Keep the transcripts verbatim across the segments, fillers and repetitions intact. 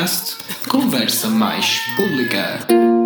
podcast Conversa Mais Pública.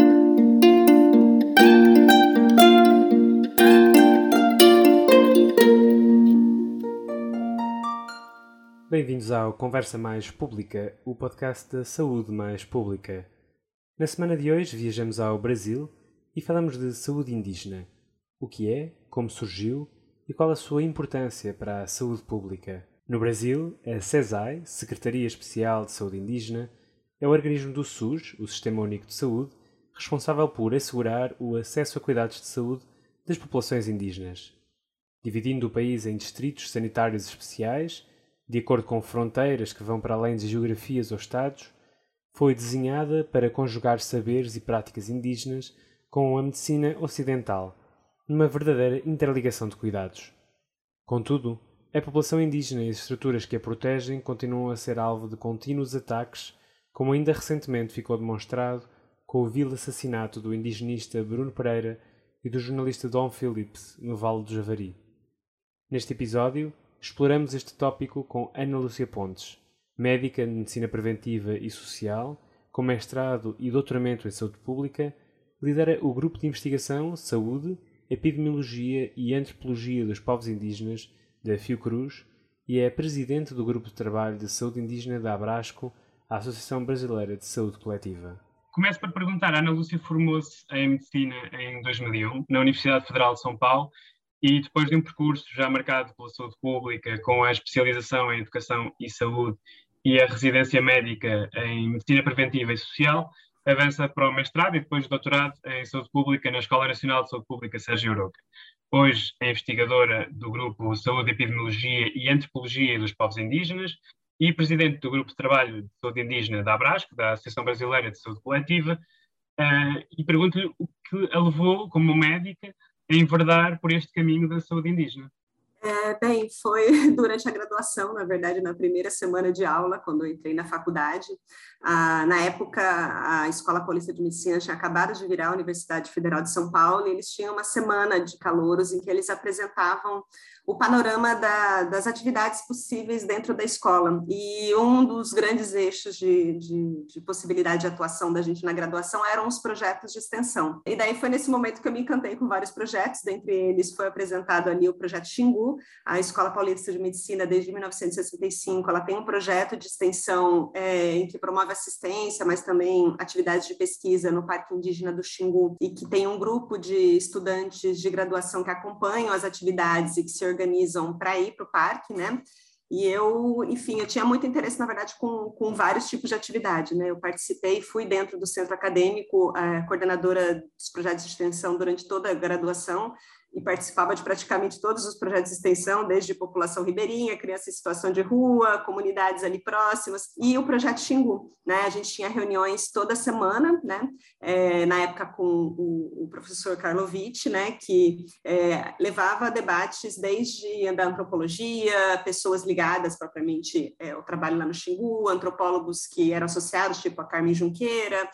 Bem-vindos ao Conversa Mais Pública, o podcast da saúde mais pública. Na semana de hoje viajamos ao Brasil e falamos de saúde indígena. O que é, como surgiu e qual a sua importância para a saúde pública. No Brasil, a SESAI, Secretaria Especial de Saúde Indígena, é o organismo do SUS, o Sistema Único de Saúde, responsável por assegurar o acesso a cuidados de saúde das populações indígenas. Dividindo o país em distritos sanitários especiais, de acordo com fronteiras que vão para além de geografias ou estados, foi desenhada para conjugar saberes e práticas indígenas com a medicina ocidental, numa verdadeira interligação de cuidados. Contudo, a população indígena e as estruturas que a protegem continuam a ser alvo de contínuos ataques, como ainda recentemente ficou demonstrado com o vil assassinato do indigenista Bruno Pereira e do jornalista Dom Phillips no Vale do Javari. Neste episódio, exploramos este tópico com Ana Lúcia Pontes, médica de Medicina Preventiva e Social, com mestrado e doutoramento em Saúde Pública, lidera o Grupo de Investigação Saúde, Epidemiologia e Antropologia dos Povos Indígenas da Fiocruz e é presidente do Grupo de Trabalho de Saúde Indígena da Abrasco, a Associação Brasileira de Saúde Coletiva. Começo por perguntar, a Ana Lúcia formou-se em Medicina em dois mil e um, na Universidade Federal de São Paulo, e depois de um percurso já marcado pela saúde pública, com a especialização em Educação e Saúde e a residência médica em Medicina Preventiva e Social, avança para o mestrado e depois doutorado em Saúde Pública na Escola Nacional de Saúde Pública Sérgio Aroca. Hoje é investigadora do Grupo Saúde, Epidemiologia e Antropologia dos Povos Indígenas e presidente do Grupo de Trabalho de Saúde Indígena da Abrasco, da Associação Brasileira de Saúde Coletiva, uh, e pergunto-lhe o que a levou, como médica, a enverdar por este caminho da saúde indígena. É, bem, foi durante a graduação, na verdade, na primeira semana de aula, quando eu entrei na faculdade. Ah, na época, a Escola Paulista de Medicina tinha acabado de virar a Universidade Federal de São Paulo e eles tinham uma semana de calouros em que eles apresentavam o panorama da, das atividades possíveis dentro da escola. E um dos grandes eixos de, de, de possibilidade de atuação da gente na graduação eram os projetos de extensão. E daí foi nesse momento que eu me encantei com vários projetos, dentre eles foi apresentado ali o projeto Xingu. A Escola Paulista de Medicina, desde mil novecentos e sessenta e cinco, ela tem um projeto de extensão é, em que promove assistência, mas também atividades de pesquisa no Parque Indígena do Xingu, e que tem um grupo de estudantes de graduação que acompanham as atividades e que se organizam para ir para o parque, né? E eu, enfim, eu tinha muito interesse, na verdade, com, com vários tipos de atividade, né? Eu participei, fui dentro do centro acadêmico, a coordenadora dos projetos de extensão durante toda a graduação, e participava de praticamente todos os projetos de extensão, desde população ribeirinha, criança em situação de rua, comunidades ali próximas, e o projeto Xingu, né? A gente tinha reuniões toda semana, né? É, na época com o, o professor Karlovich, né? Que é, levava debates desde da antropologia, pessoas ligadas propriamente é, ao trabalho lá no Xingu, antropólogos que eram associados, tipo a Carmen Junqueira,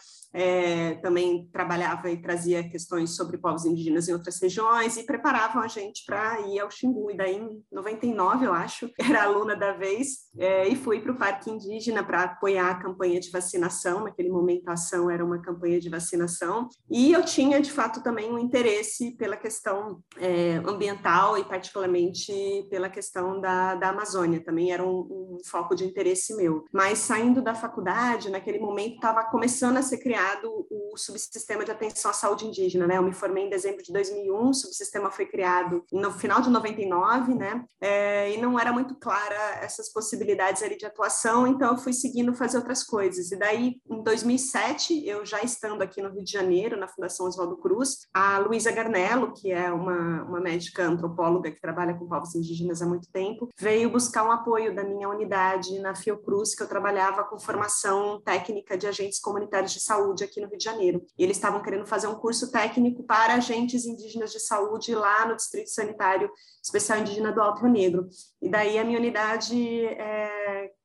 É, também trabalhava e trazia questões sobre povos indígenas em outras regiões e preparavam a gente para ir ao Xingu. E daí, em noventa e nove, eu acho, era aluna da vez, é, e fui para o Parque Indígena para apoiar a campanha de vacinação. Naquele momento, a ação era uma campanha de vacinação. E eu tinha, de fato, também um interesse pela questão é, ambiental e, particularmente, pela questão da, da Amazônia. Também era um, um foco de interesse meu. Mas, saindo da faculdade, naquele momento, estava começando a ser criado o subsistema de atenção à saúde indígena, né? Eu me formei em dezembro de dois mil e um, o subsistema foi criado no final de noventa e nove, né? É, e não era muito clara essas possibilidades ali de atuação, então eu fui seguindo fazer outras coisas. E daí, em dois mil e sete, eu já estando aqui no Rio de Janeiro, na Fundação Oswaldo Cruz, a Luísa Garnello, que é uma, uma médica antropóloga que trabalha com povos indígenas há muito tempo, veio buscar um apoio da minha unidade na Fiocruz, que eu trabalhava com formação técnica de agentes comunitários de saúde aqui no Rio de Janeiro. E eles estavam querendo fazer um curso técnico para agentes indígenas de saúde lá no Distrito Sanitário Especial Indígena do Alto Rio Negro. E daí a minha unidade é,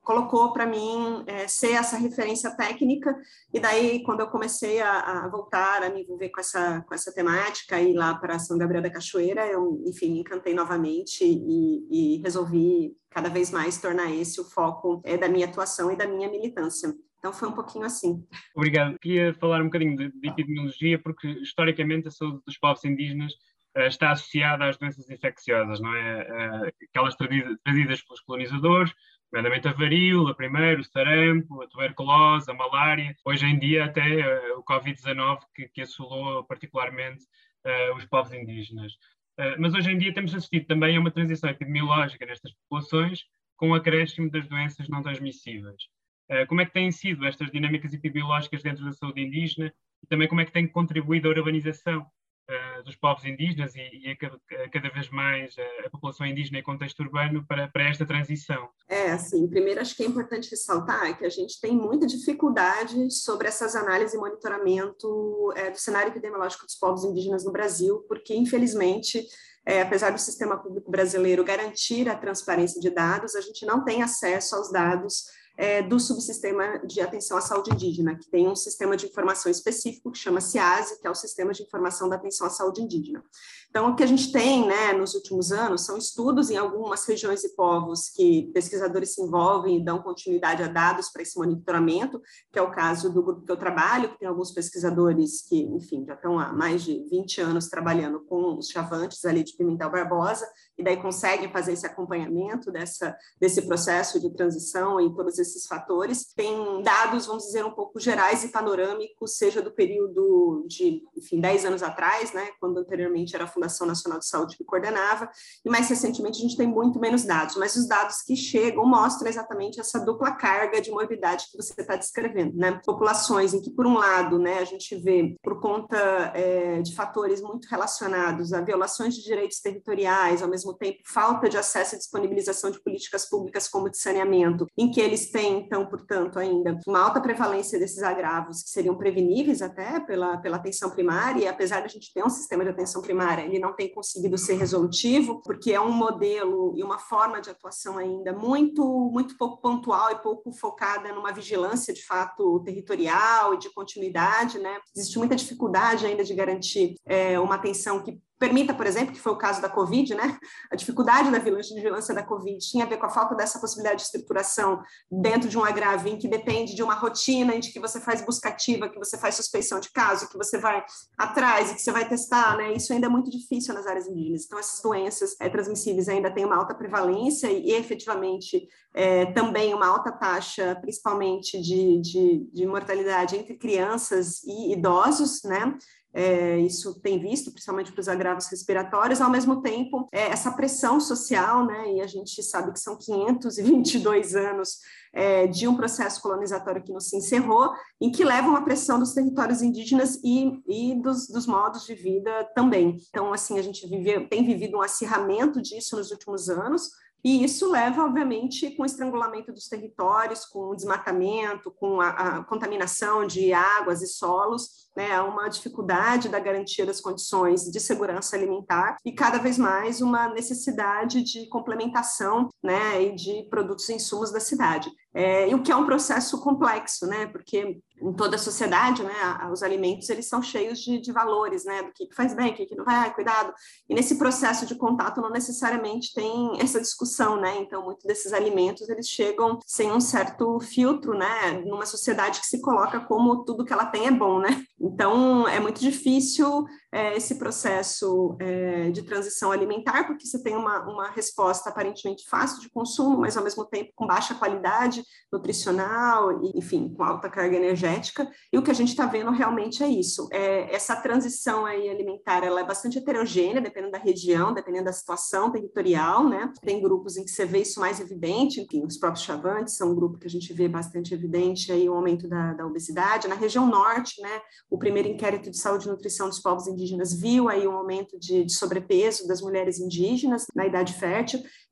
colocou para mim é, ser essa referência técnica, e daí quando eu comecei a, a voltar a me envolver com essa, com essa temática, ir lá para São Gabriel da Cachoeira, eu, enfim, me encantei novamente e, e resolvi cada vez mais tornar esse o foco é, da minha atuação e da minha militância. Então foi um pouquinho assim. Obrigado. Queria falar um bocadinho de, de epidemiologia, porque historicamente a saúde dos povos indígenas uh, está associada às doenças infecciosas, não é? Uh, aquelas trazidas, trazidas pelos colonizadores, nomeadamente a varíola, primeiro, o sarampo, a tuberculose, a malária, hoje em dia até uh, o covid dezanove, que, que assolou particularmente uh, os povos indígenas. Uh, mas hoje em dia temos assistido também a uma transição epidemiológica nestas populações, com o acréscimo das doenças não transmissíveis. Uh, como é que têm sido estas dinâmicas epidemiológicas dentro da saúde indígena e também como é que tem contribuído a urbanização uh, dos povos indígenas e, e a, cada, a cada vez mais a, a população indígena em contexto urbano para, para esta transição? É, assim, primeiro acho que é importante ressaltar que a gente tem muita dificuldade sobre essas análises e monitoramento é, do cenário epidemiológico dos povos indígenas no Brasil, porque, infelizmente, É, apesar do sistema público brasileiro garantir a transparência de dados, a gente não tem acesso aos dados é, do subsistema de atenção à saúde indígena, que tem um sistema de informação específico que chama SIASE, que é o Sistema de Informação da Atenção à Saúde Indígena. Então, o que a gente tem, né, nos últimos anos são estudos em algumas regiões e povos que pesquisadores se envolvem e dão continuidade a dados para esse monitoramento, que é o caso do grupo que eu trabalho, que tem alguns pesquisadores que, enfim, já estão há mais de vinte anos trabalhando com os chavantes ali de Pimentel Barbosa, e daí conseguem fazer esse acompanhamento dessa, desse processo de transição em todos esses fatores. Tem dados, vamos dizer, um pouco gerais e panorâmicos, seja do período de, enfim, dez anos atrás, né, quando anteriormente era a Fundação Nacional de Saúde que coordenava, e mais recentemente a gente tem muito menos dados, mas os dados que chegam mostram exatamente essa dupla carga de morbidade que você está descrevendo, né? Populações em que, por um lado, né, a gente vê, por conta é, de fatores muito relacionados a violações de direitos territoriais, ao mesmo tempo falta de acesso e disponibilização de políticas públicas como de saneamento, em que eles têm, então, portanto, ainda uma alta prevalência desses agravos que seriam preveníveis até pela, pela atenção primária, e apesar de a gente ter um sistema de atenção primária, ele não tem conseguido ser resolutivo, porque é um modelo e uma forma de atuação ainda muito, muito pouco pontual e pouco focada numa vigilância, de fato, territorial e de continuidade, né? Existe muita dificuldade ainda de garantir é, uma atenção que permita, por exemplo, que foi o caso da Covid, né? A dificuldade da vigilância da Covid tinha a ver com a falta dessa possibilidade de estruturação dentro de um agravo em que depende de uma rotina, em que você faz busca ativa, que você faz suspeição de caso, que você vai atrás e que você vai testar, né? Isso ainda é muito difícil nas áreas indígenas. Então, essas doenças é, transmissíveis ainda têm uma alta prevalência e, efetivamente, é, também uma alta taxa, principalmente de, de, de mortalidade entre crianças e idosos, né? É, isso tem visto, principalmente para os agravos respiratórios, ao mesmo tempo, é, essa pressão social, né, e a gente sabe que são quinhentos e vinte e dois anos é, de um processo colonizatório que não se encerrou, em que leva uma pressão dos territórios indígenas e, e dos, dos modos de vida também. Então, assim, a gente vive, tem vivido um acirramento disso nos últimos anos, e isso leva, obviamente, com o estrangulamento dos territórios, com o desmatamento, com a, a contaminação de águas e solos, né, a uma dificuldade da garantia das condições de segurança alimentar e cada vez mais uma necessidade de complementação, né, e de produtos e insumos da cidade. É, e o que é um processo complexo, né, porque em toda a sociedade, né, os alimentos eles são cheios de, de valores, né, do que faz bem, o que não vai, cuidado. E nesse processo de contato não necessariamente tem essa discussão, né, então muitos desses alimentos eles chegam sem um certo filtro, né, numa sociedade que se coloca como tudo que ela tem é bom, né. Então é muito difícil é, esse processo é, de transição alimentar, porque você tem uma, uma resposta aparentemente fácil de consumo, mas ao mesmo tempo com baixa qualidade nutricional, e, enfim, com alta carga energética, e o que a gente está vendo realmente é isso, é, essa transição aí alimentar, ela é bastante heterogênea, dependendo da região, dependendo da situação territorial, né, tem grupos em que você vê isso mais evidente, enfim, os próprios chavantes são um grupo que a gente vê bastante evidente aí o aumento da, da obesidade, na região norte, né, o primeiro inquérito de saúde e nutrição dos povos indígenas viu aí um aumento de, de sobrepeso das mulheres indígenas na idade fértil,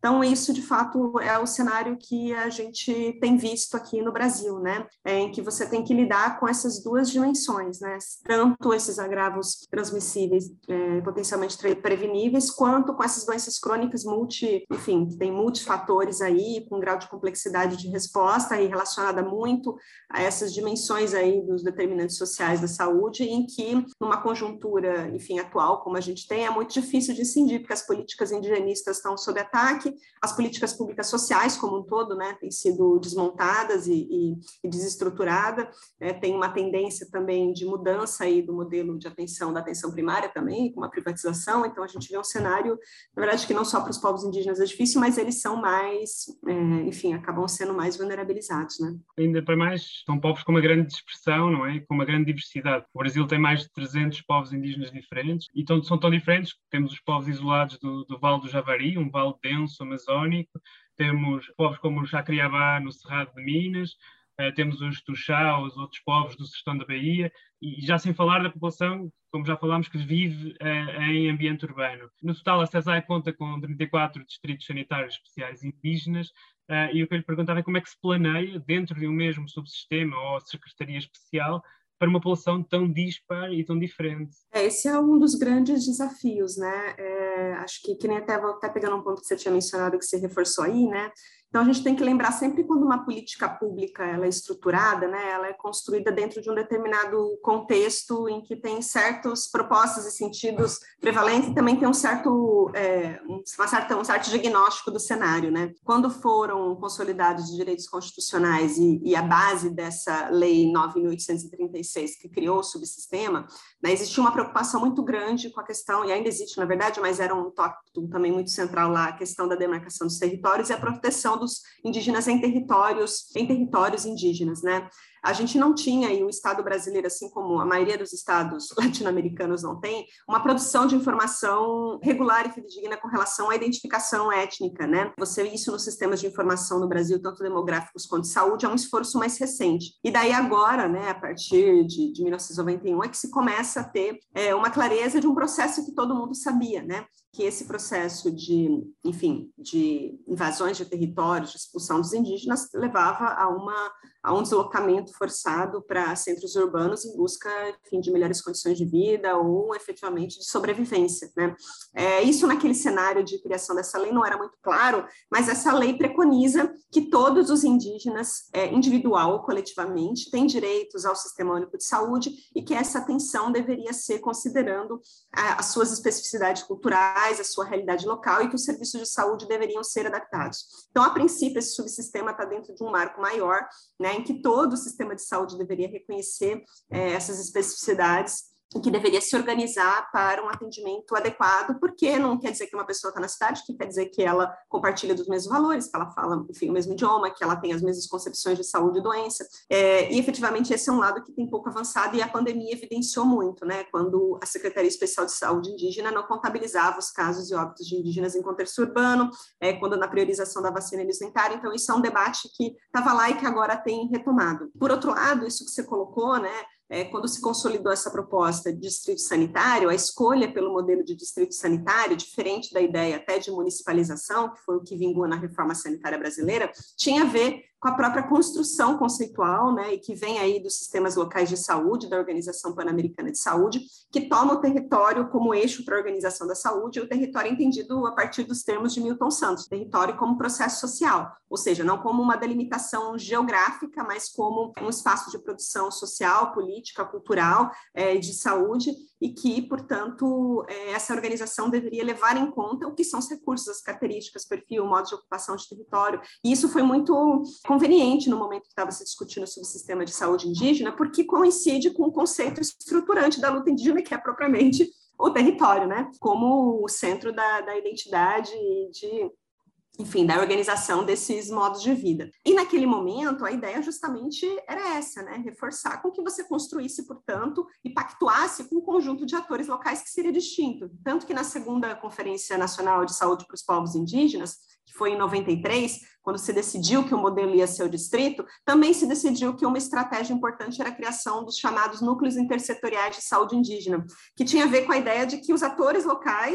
Então, isso, de fato, é o cenário que a gente tem visto aqui no Brasil, né? É, em que você tem que lidar com essas duas dimensões, né? Tanto esses agravos transmissíveis, é, potencialmente preveníveis, quanto com essas doenças crônicas multi, enfim, tem multifatores aí, com um grau de complexidade de resposta e relacionada muito a essas dimensões aí dos determinantes sociais da saúde, em que, numa conjuntura, enfim, atual, como a gente tem, é muito difícil de incidir, porque as políticas indigenistas estão sob ataque, as políticas públicas sociais, como um todo, né, têm sido desmontadas e, e, e desestruturadas, é, tem uma tendência também de mudança aí do modelo de atenção, da atenção primária também, com uma privatização, então a gente vê um cenário, na verdade, que não só para os povos indígenas é difícil, mas eles são mais, é, enfim, acabam sendo mais vulnerabilizados, né? Ainda para mais, são povos com uma grande dispersão, não é? Com uma grande diversidade. O Brasil tem mais de trezentos povos indígenas diferentes e tão, são tão diferentes que temos os povos isolados do, do Vale do Javari, um vale denso, amazónico, temos povos como o Jacriabá no Cerrado de Minas, uh, temos os Tuxá, os outros povos do Sertão da Bahia, e já sem falar da população, como já falámos, que vive uh, em ambiente urbano. No total, a CESAI conta com trinta e quatro distritos sanitários especiais indígenas, uh, e o que eu lhe perguntava é como é que se planeia, dentro de um mesmo subsistema ou secretaria especial, para uma população tão dispar e tão diferente. Esse é um dos grandes desafios, né? É, acho que, que nem até vou até pegando um ponto que você tinha mencionado, que você reforçou aí, né? Então, a gente tem que lembrar sempre quando uma política pública ela é estruturada, né, ela é construída dentro de um determinado contexto em que tem certas propostas e sentidos prevalentes e também tem um certo, é, uma certa, um certo diagnóstico do cenário. Né? Quando foram consolidados os direitos constitucionais e, e a base dessa Lei nove mil oitocentos e trinta e seis, que criou o subsistema, né, existia uma preocupação muito grande com a questão, e ainda existe, na verdade, mas era um tópico também muito central lá, a questão da demarcação dos territórios e a proteção dos indígenas em territórios, em territórios indígenas, né? A gente não tinha, e o Estado brasileiro, assim como a maioria dos estados latino-americanos não tem, uma produção de informação regular e fidedigna com relação à identificação étnica, né? Você vê isso nos sistemas de informação no Brasil, tanto demográficos quanto de saúde, é um esforço mais recente. E daí agora, né, a partir de, de mil novecentos e noventa e um, é que se começa a ter é, uma clareza de um processo que todo mundo sabia, né? Que esse processo de, enfim, de invasões de territórios, de expulsão dos indígenas, levava a, uma, a um deslocamento forçado para centros urbanos em busca, enfim, de melhores condições de vida ou, efetivamente, de sobrevivência, né? É, isso naquele cenário de criação dessa lei não era muito claro, mas essa lei preconiza que todos os indígenas, é, individual ou coletivamente, têm direitos ao Sistema Único de Saúde e que essa atenção deveria ser considerando a, as suas especificidades culturais, a sua realidade local e que os serviços de saúde deveriam ser adaptados. Então, a princípio, esse subsistema está dentro de um marco maior, né, em que todo o sistema de saúde deveria reconhecer é, essas especificidades e que deveria se organizar para um atendimento adequado, porque não quer dizer que uma pessoa está na cidade, que quer dizer que ela compartilha dos mesmos valores, que ela fala, enfim, o mesmo idioma, que ela tem as mesmas concepções de saúde e doença, é, e efetivamente esse é um lado que tem pouco avançado e a pandemia evidenciou muito, né, quando a Secretaria Especial de Saúde Indígena não contabilizava os casos e óbitos de indígenas em contexto urbano, é, quando na priorização da vacina eles tentaram, então isso é um debate que estava lá e que agora tem retomado. Por outro lado, isso que você colocou, né, É, quando se consolidou essa proposta de distrito sanitário, a escolha pelo modelo de distrito sanitário, diferente da ideia até de municipalização, que foi o que vingou na reforma sanitária brasileira, tinha a ver com a própria construção conceitual, né, e que vem aí dos sistemas locais de saúde, da Organização Pan-Americana de Saúde, que toma o território como eixo para a organização da saúde, e o território entendido a partir dos termos de Milton Santos, território como processo social, ou seja, não como uma delimitação geográfica, mas como um espaço de produção social, política, cultural, é, de saúde, e que, portanto, é, essa organização deveria levar em conta o que são os recursos, as características, perfil, modo de ocupação de território, e isso foi muito conveniente no momento que estava se discutindo sobre o sistema de saúde indígena, porque coincide com o conceito estruturante da luta indígena, que é propriamente o território, né? Como o centro da, da identidade e de, enfim, da organização desses modos de vida. E naquele momento, a ideia justamente era essa, né? Reforçar com que você construísse, portanto, e pactuasse com um conjunto de atores locais que seria distinto. Tanto que na segunda Conferência Nacional de Saúde para os Povos Indígenas, que foi em noventa e três, quando se decidiu que o modelo ia ser o distrito, também se decidiu que uma estratégia importante era a criação dos chamados núcleos intersetoriais de saúde indígena, que tinha a ver com a ideia de que os atores locais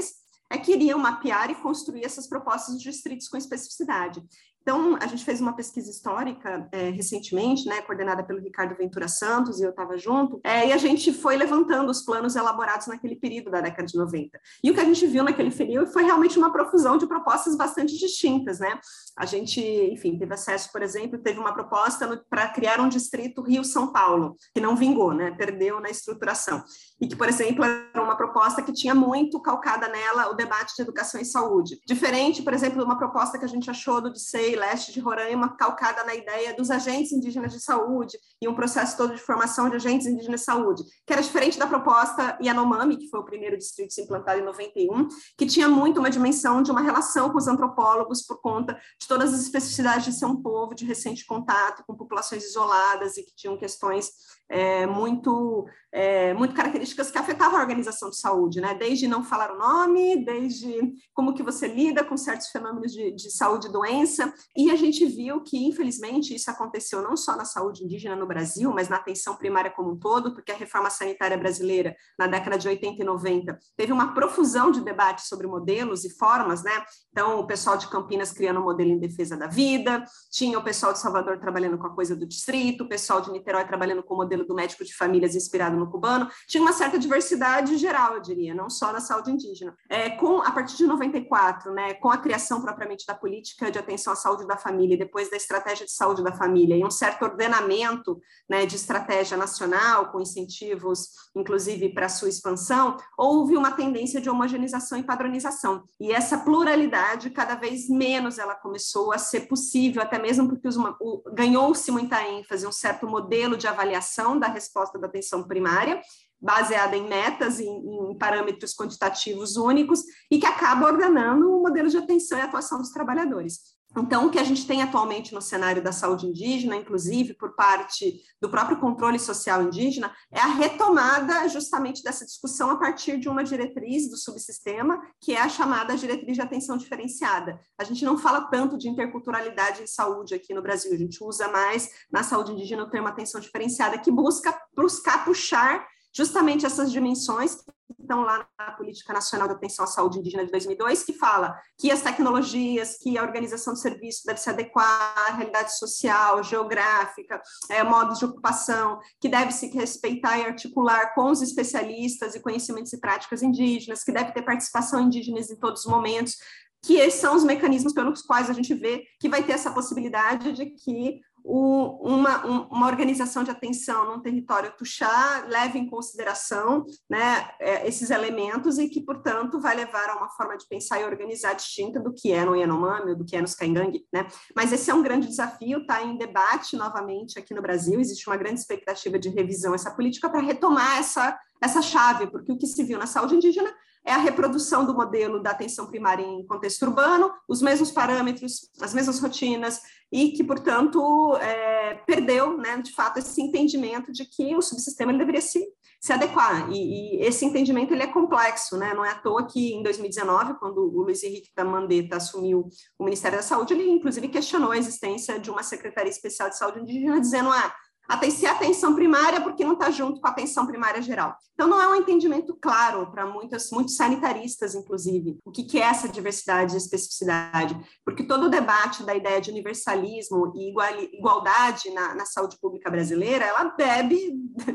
é que iriam mapear e construir essas propostas de distritos com especificidade. Então, a gente fez uma pesquisa histórica é, recentemente, né, coordenada pelo Ricardo Ventura Santos, e eu estava junto, é, e a gente foi levantando os planos elaborados naquele período da década de noventa. E o que a gente viu naquele período foi realmente uma profusão de propostas bastante distintas, né? A gente, enfim, teve acesso, por exemplo, teve uma proposta para criar um distrito Rio-São Paulo, que não vingou, né, perdeu na estruturação. E que, por exemplo, era uma proposta que tinha muito calcada nela o debate de educação e saúde. Diferente, por exemplo, de uma proposta que a gente achou do D C E I, leste de Roraima, calcada na ideia dos agentes indígenas de saúde e um processo todo de formação de agentes indígenas de saúde, que era diferente da proposta Yanomami, que foi o primeiro distrito implantado em noventa e um, que tinha muito uma dimensão de uma relação com os antropólogos por conta de todas as especificidades de ser um povo de recente contato com populações isoladas e que tinham questões é, muito, é, muito características que afetavam a organização de saúde, né? Desde não falar o nome, desde como que você lida com certos fenômenos de, de saúde e doença, e a gente viu que, infelizmente, isso aconteceu não só na saúde indígena no Brasil, mas na atenção primária como um todo, porque a reforma sanitária brasileira, na década de oitenta e noventa, teve uma profusão de debate sobre modelos e formas, né? Então, o pessoal de Campinas criando um modelo em defesa da vida, tinha o pessoal de Salvador trabalhando com a coisa do distrito, o pessoal de Niterói trabalhando com o modelo do médico de famílias inspirado no cubano, tinha uma certa diversidade geral, eu diria, não só na saúde indígena. É, com, a partir de noventa e quatro, né, com a criação propriamente da política de atenção à saúde da família, e depois da estratégia de saúde da família, e um certo ordenamento, né, de estratégia nacional, com incentivos, inclusive, para a sua expansão, houve uma tendência de homogeneização e padronização. E essa pluralidade, cada vez menos ela começou a ser possível, até mesmo porque ganhou-se muita ênfase, um certo modelo de avaliação da resposta da atenção primária, baseada em metas, em, em parâmetros quantitativos únicos, e que acaba ordenando o modelo de atenção e atuação dos trabalhadores. Então, o que a gente tem atualmente no cenário da saúde indígena, inclusive por parte do próprio controle social indígena, é a retomada justamente dessa discussão a partir de uma diretriz do subsistema, que é a chamada diretriz de atenção diferenciada. A gente não fala tanto de interculturalidade em saúde aqui no Brasil, a gente usa mais na saúde indígena o termo atenção diferenciada, que busca, buscar puxar justamente essas dimensões que estão lá na Política Nacional de Atenção à Saúde Indígena de dois mil e dois, que fala que as tecnologias, que a organização do serviço deve se adequar à realidade social, geográfica, é, modos de ocupação, que deve se respeitar e articular com os especialistas e conhecimentos e práticas indígenas, que deve ter participação indígena em todos os momentos, que esses são os mecanismos pelos quais a gente vê que vai ter essa possibilidade de que o, uma, um, uma organização de atenção num território tuxá leve em consideração, né, esses elementos e que, portanto, vai levar a uma forma de pensar e organizar distinta do que é no Yanomami, do que é nos Caingangue, né? Mas esse é um grande desafio, está em debate novamente aqui no Brasil, existe uma grande expectativa de revisão essa política para retomar essa, essa chave, porque o que se viu na saúde indígena é a reprodução do modelo da atenção primária em contexto urbano, os mesmos parâmetros, as mesmas rotinas, e que, portanto, é, perdeu, né, de fato, esse entendimento de que o subsistema ele deveria se, se adequar. E, e esse entendimento ele é complexo, né? Não é à toa que, em dois mil e dezenove, quando o Luiz Henrique Mandetta assumiu o Ministério da Saúde, ele, inclusive, questionou a existência de uma Secretaria Especial de Saúde Indígena, dizendo, ah, até se a atenção primária, porque não está junto com a atenção primária geral. Então, não é um entendimento claro para muitos sanitaristas, inclusive, o que, que é essa diversidade e especificidade, porque todo o debate da ideia de universalismo e igualdade na, na saúde pública brasileira, ela bebe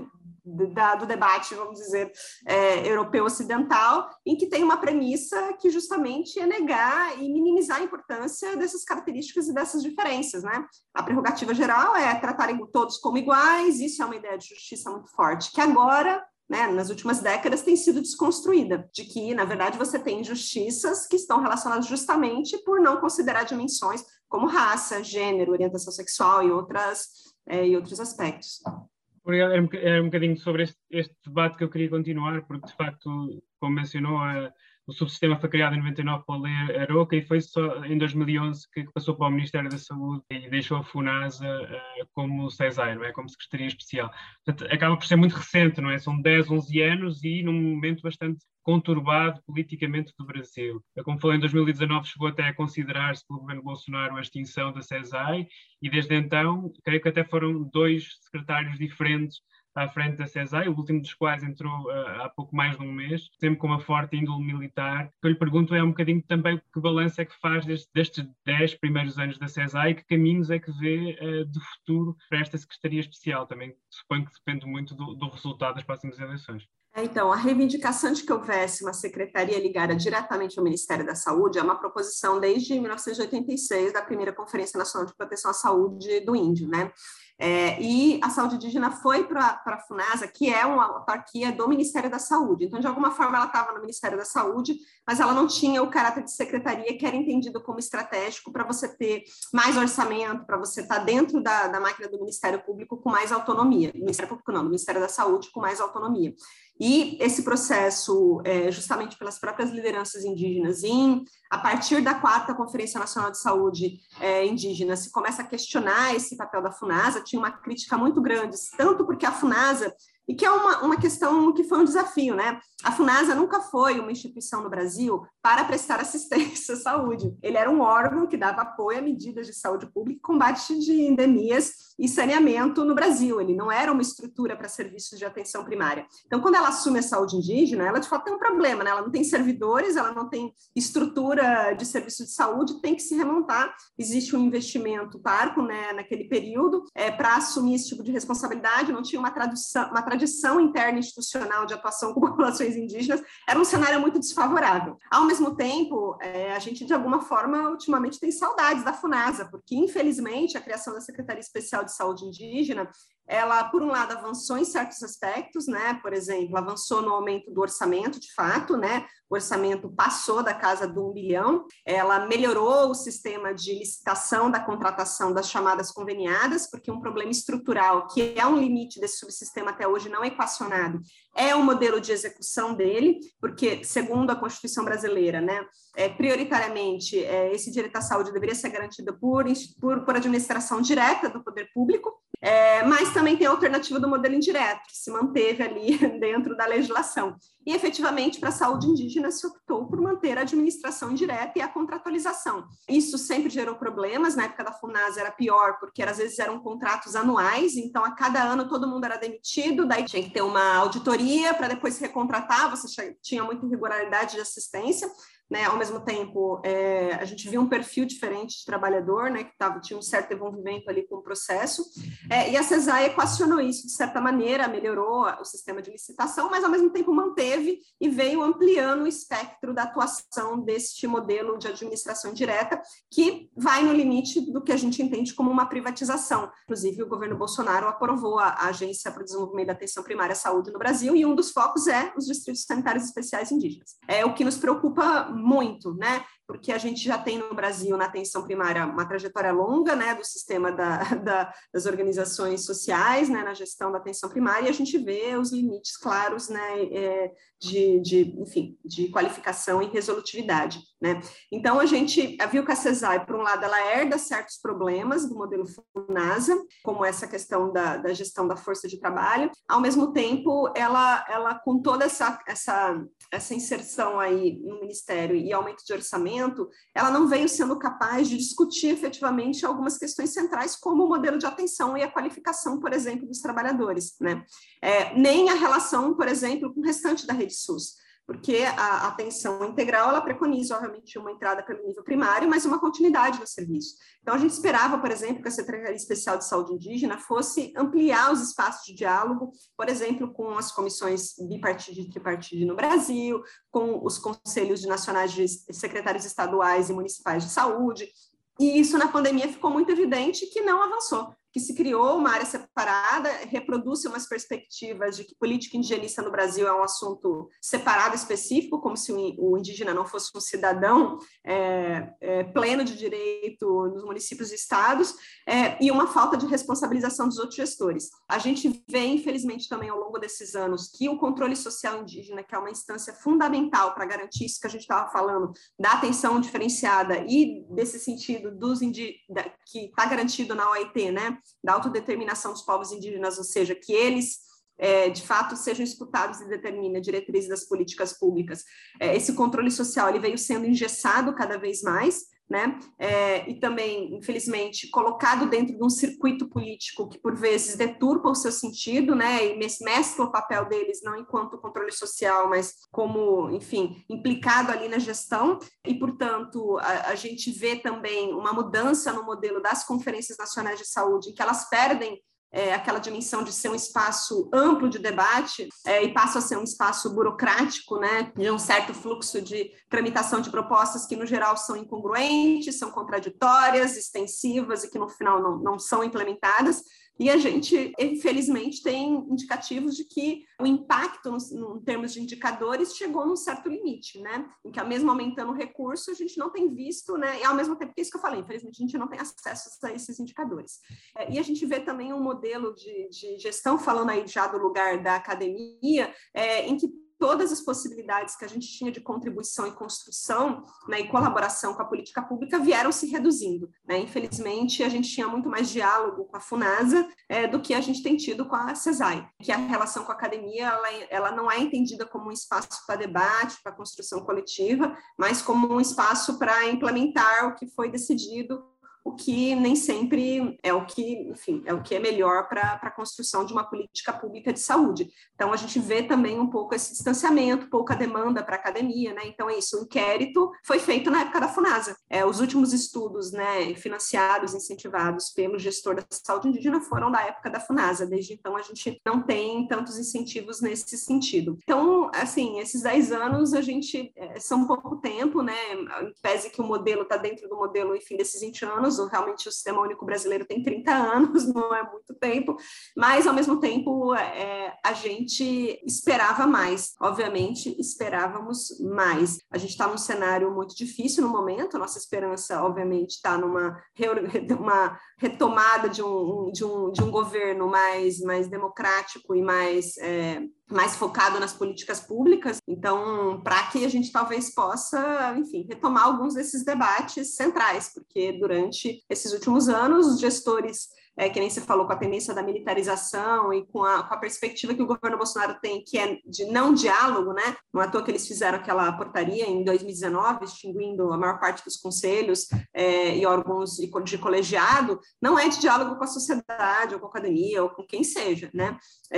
Da, do debate, vamos dizer, é, europeu-ocidental, em que tem uma premissa que justamente é negar e minimizar a importância dessas características e dessas diferenças, né? A prerrogativa geral é tratarem todos como iguais, isso é uma ideia de justiça muito forte, que agora, né, nas últimas décadas, tem sido desconstruída, de que, na verdade, você tem injustiças que estão relacionadas justamente por não considerar dimensões como raça, gênero, orientação sexual e, outras, é, e outros aspectos. Obrigado. Era um, era um bocadinho sobre este, este debate que eu queria continuar, porque, de facto, como mencionou, a, o subsistema foi criado em noventa e nove pela Lei Aroca e foi só em dois mil e onze que passou para o Ministério da Saúde e deixou a FUNASA uh, como SESAI, não é? Como Secretaria Especial. Portanto, acaba por ser muito recente, não é? São dez, onze anos e num momento bastante conturbado politicamente do Brasil. Como falei, em dois mil e dezenove chegou até a considerar-se pelo governo Bolsonaro a extinção da SESAI e desde então, creio que até foram dois secretários diferentes à frente da CESAI, o último dos quais entrou uh, há pouco mais de um mês, sempre com uma forte índole militar. O que eu lhe pergunto é um bocadinho também que balanço é que faz deste, destes dez primeiros anos da CESAI e que caminhos é que vê uh, de futuro para esta Secretaria Especial. Também suponho que depende muito do, do resultado das próximas eleições. Então, a reivindicação de que houvesse uma secretaria ligada diretamente ao Ministério da Saúde é uma proposição desde mil novecentos e oitenta e seis, da primeira Conferência Nacional de Proteção à Saúde do Índio, né? É, e a saúde indígena foi para a FUNASA, que é uma autarquia do Ministério da Saúde. Então, de alguma forma, ela estava no Ministério da Saúde, mas ela não tinha o caráter de secretaria que era entendido como estratégico para você ter mais orçamento, para você estar dentro da, da máquina do Ministério Público com mais autonomia. Ministério Público não, do Ministério da Saúde com mais autonomia. E esse processo, é, justamente pelas próprias lideranças indígenas, em, a partir da quarta Conferência Nacional de Saúde é, Indígena, se começa a questionar esse papel da FUNASA, tinha uma crítica muito grande, tanto porque a FUNASA, e que é uma, uma questão que foi um desafio, né? A FUNASA nunca foi uma instituição no Brasil para prestar assistência à saúde. Ele era um órgão que dava apoio a medidas de saúde pública e combate de endemias e saneamento no Brasil. Ele não era uma estrutura para serviços de atenção primária. Então, quando ela assume a saúde indígena, ela de fato tem um problema, né? Ela não tem servidores, ela não tem estrutura de serviço de saúde, tem que se remontar. Existe um investimento parco, né, naquele período é, para assumir esse tipo de responsabilidade. Não tinha uma tradução, uma tradição interna institucional de atuação com populações indígenas, era um cenário muito desfavorável. Ao mesmo tempo, é, a gente, de alguma forma, ultimamente tem saudades da FUNASA, porque, infelizmente, a criação da Secretaria Especial de Saúde Indígena, ela, por um lado, avançou em certos aspectos, né? Por exemplo, avançou no aumento do orçamento, de fato, né? O orçamento passou da casa do um bilhão, ela melhorou o sistema de licitação da contratação das chamadas conveniadas, porque um problema estrutural, que é um limite desse subsistema até hoje não equacionado, é o modelo de execução dele, porque, segundo a Constituição brasileira, né, é, prioritariamente, é, esse direito à saúde deveria ser garantido por, por, por administração direta do poder público, é, mas também tem a alternativa do modelo indireto, que se manteve ali dentro da legislação. E, efetivamente, para a saúde indígena, se optou por manter a administração indireta e a contratualização. Isso sempre gerou problemas, na época da FUNASA era pior, porque às vezes eram contratos anuais, então a cada ano todo mundo era demitido, daí tinha que ter uma auditoria para depois se recontratar, você tinha muita irregularidade de assistência. Né, ao mesmo tempo, é, a gente viu um perfil diferente de trabalhador, né, que tava, tinha um certo envolvimento ali com o processo, é, e a CESAI equacionou isso, de certa maneira, melhorou o sistema de licitação, mas ao mesmo tempo manteve e veio ampliando o espectro da atuação deste modelo de administração indireta, que vai no limite do que a gente entende como uma privatização. Inclusive, o governo Bolsonaro aprovou a, a Agência para o Desenvolvimento da Atenção Primária à Saúde no Brasil, e um dos focos é os distritos sanitários especiais indígenas. É o que nos preocupa muito, né? Porque a gente já tem no Brasil, na atenção primária, uma trajetória longa, né, do sistema da, da, das organizações sociais, né, na gestão da atenção primária, e a gente vê os limites claros, né, é, de, de, enfim, de qualificação e resolutividade, né. Então, a gente viu que a CESAI, por um lado, ela herda certos problemas do modelo FUNASA, como essa questão da, da gestão da força de trabalho, ao mesmo tempo, ela, ela com toda essa, essa, essa inserção aí no Ministério e aumento de orçamento, ela não veio sendo capaz de discutir efetivamente algumas questões centrais, como o modelo de atenção e a qualificação, por exemplo, dos trabalhadores, né? É, nem a relação, por exemplo, com o restante da rede SUS, porque a atenção integral, ela preconiza, obviamente, uma entrada pelo nível primário, mas uma continuidade no serviço. Então, a gente esperava, por exemplo, que a Secretaria Especial de Saúde Indígena fosse ampliar os espaços de diálogo, por exemplo, com as comissões bipartite e tripartite no Brasil, com os conselhos de nacionais de secretários estaduais e municipais de saúde, e isso na pandemia ficou muito evidente que não avançou, que se criou uma área separada, reproduz umas perspectivas de que política indigenista no Brasil é um assunto separado, específico, como se o indígena não fosse um cidadão é, é, pleno de direito nos municípios e estados, é, e uma falta de responsabilização dos outros gestores. A gente vê, infelizmente, também ao longo desses anos, que o controle social indígena, que é uma instância fundamental para garantir isso que a gente estava falando, da atenção diferenciada e, desse sentido, dos indi- da, que está garantido na O I T, né? Da autodeterminação dos povos indígenas, ou seja, que eles, é, de fato, sejam escutados e determinem a diretriz das políticas públicas. É, esse controle social ele veio sendo engessado cada vez mais, né? É, e também, infelizmente, colocado dentro de um circuito político que, por vezes, deturpa o seu sentido, né? E mescla o papel deles, não enquanto controle social, mas como, enfim, implicado ali na gestão. E, portanto, a, a gente vê também uma mudança no modelo das conferências nacionais de saúde, em que elas perdem É, aquela dimensão de ser um espaço amplo de debate é, e passa a ser um espaço burocrático, né, de um certo fluxo de tramitação de propostas que, no geral, são incongruentes, são contraditórias, extensivas e que, no final, não, não são implementadas. E a gente, infelizmente, tem indicativos de que o impacto, no, em termos de indicadores, chegou num certo limite, né? Em que, mesmo aumentando o recurso, a gente não tem visto, né? E, ao mesmo tempo, que é isso que eu falei, infelizmente, a gente não tem acesso a esses indicadores. É, e a gente vê também um modelo de, de gestão, falando aí já do lugar da academia, é, em que todas as possibilidades que a gente tinha de contribuição e construção, né, e colaboração com a política pública vieram se reduzindo, né? Infelizmente, a gente tinha muito mais diálogo com a Funasa é, do que a gente tem tido com a CESAI, que a relação com a academia ela, ela não é entendida como um espaço para debate, para construção coletiva, mas como um espaço para implementar o que foi decidido, o que nem sempre é o que, enfim, é o que é melhor para a construção de uma política pública de saúde. Então, a gente vê também um pouco esse distanciamento, pouca demanda para a academia, né? Então, é isso, o inquérito foi feito na época da Funasa. É, os últimos estudos, né, financiados, incentivados pelo gestor da saúde indígena foram da época da Funasa. Desde então, a gente não tem tantos incentivos nesse sentido. Então, assim, esses dez anos, a gente, é, são pouco tempo, né? Em pese que o modelo está dentro do modelo, enfim, desses vinte anos, realmente o Sistema Único Brasileiro tem trinta anos, não é muito tempo, mas, ao mesmo tempo, é, a gente esperava mais, obviamente, esperávamos mais. A gente está num cenário muito difícil no momento, a nossa esperança, obviamente, está numa uma retomada de um, de, um, de um governo mais, mais democrático e mais... É, mais focado nas políticas públicas, então, para que a gente talvez possa, enfim, retomar alguns desses debates centrais, porque durante esses últimos anos, os gestores, é, que nem você falou, com a tendência da militarização e com a, com a perspectiva que o governo Bolsonaro tem, que é de não diálogo, né? Não é à toa que eles fizeram aquela portaria em dois mil e dezenove, extinguindo a maior parte dos conselhos é, e órgãos de colegiado, não é de diálogo com a sociedade, ou com a academia, ou com quem seja, né?